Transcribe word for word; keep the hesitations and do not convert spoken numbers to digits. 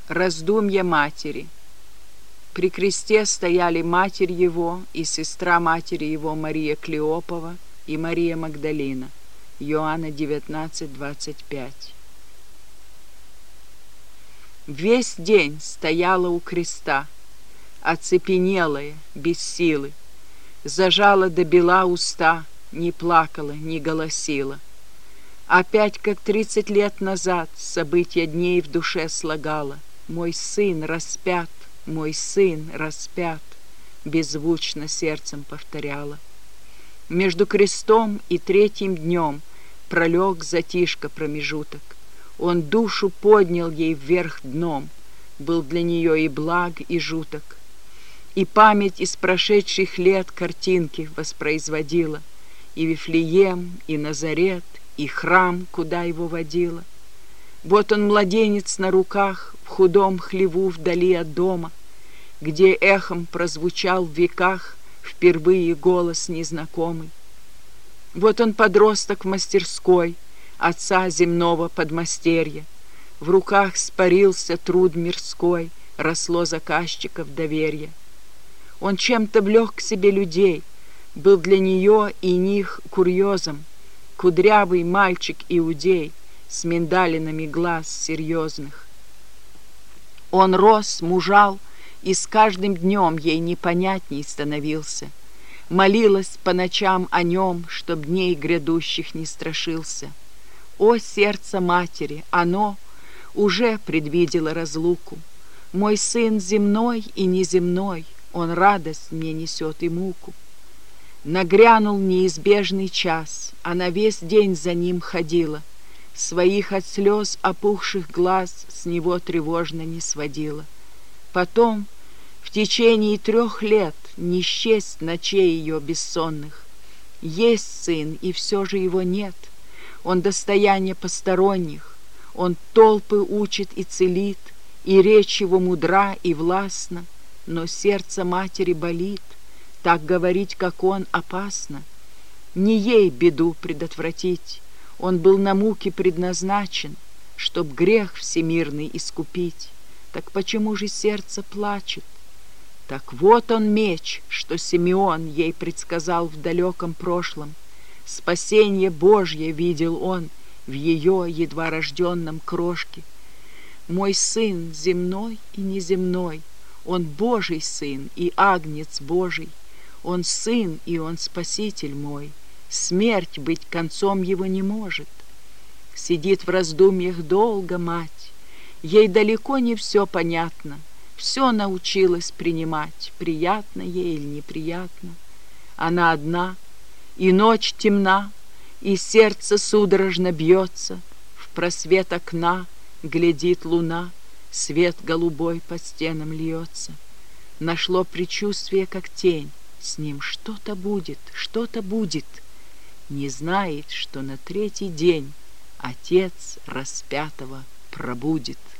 Раздумья матери. При кресте стояли матерь его и сестра матери его Мария Клеопова и Мария Магдалина. Иоанна девятнадцать, двадцать пять. Весь день стояла у креста, оцепенелая, без силы, зажала до бела уста, не плакала, не голосила. Опять, как тридцать лет назад, события дней в душе слагала. Мой сын распят, мой сын распят, беззвучно сердцем повторяла. Между крестом и третьим днем пролег затишка промежуток. Он душу поднял ей вверх дном, был для нее и благ, и жуток. И память из прошедших лет картинки воспроизводила, и Вифлеем, и Назарет, и храм, куда его водила. Вот он, младенец на руках, в худом хлеву вдали от дома, где эхом прозвучал в веках впервые голос незнакомый. Вот он, подросток в мастерской отца земного подмастерья, в руках спарился труд мирской, росло заказчиков доверие. Он чем-то влек к себе людей, был для нее и них курьезом, кудрявый мальчик-иудей с миндалинами глаз серьезных. Он рос, мужал, и с каждым днем ей непонятней становился. Молилась по ночам о нем, чтоб дней грядущих не страшился. О, сердце матери, оно уже предвидело разлуку. Мой сын земной и неземной, он радость мне несет и муку. Нагрянул неизбежный час, она весь день за ним ходила, своих от слез опухших глаз с него тревожно не сводила. Потом, в течение трех лет, не счесть ночей ее бессонных. Есть сын, и все же его нет, он достояние посторонних, он толпы учит и целит, и речь его мудра и властна, но сердце матери болит, так говорить, как он, опасно. Не ей беду предотвратить, он был на муки предназначен, чтоб грех всемирный искупить. Так почему же сердце плачет? Так вот он меч, что Симеон ей предсказал в далеком прошлом. Спасение Божье видел он в ее едва рожденном крошке. Мой сын земной и неземной, он Божий сын и агнец Божий. Он сын, и он спаситель мой, смерть быть концом его не может. Сидит в раздумьях долго мать, ей далеко не все понятно, все научилась принимать, приятно ей или неприятно. Она одна, и ночь темна, и сердце судорожно бьется, в просвет окна глядит луна, свет голубой по стенам льется. Нашло предчувствие, как тень, с ним что-то будет, что-то будет. Не знает, что на третий день отец распятого пробудит.